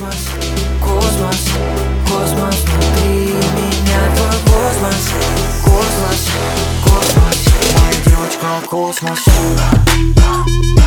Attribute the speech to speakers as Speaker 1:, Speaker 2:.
Speaker 1: космос, космос, космос внутри меня, твой космос, космос, космос, моя девочка, космос.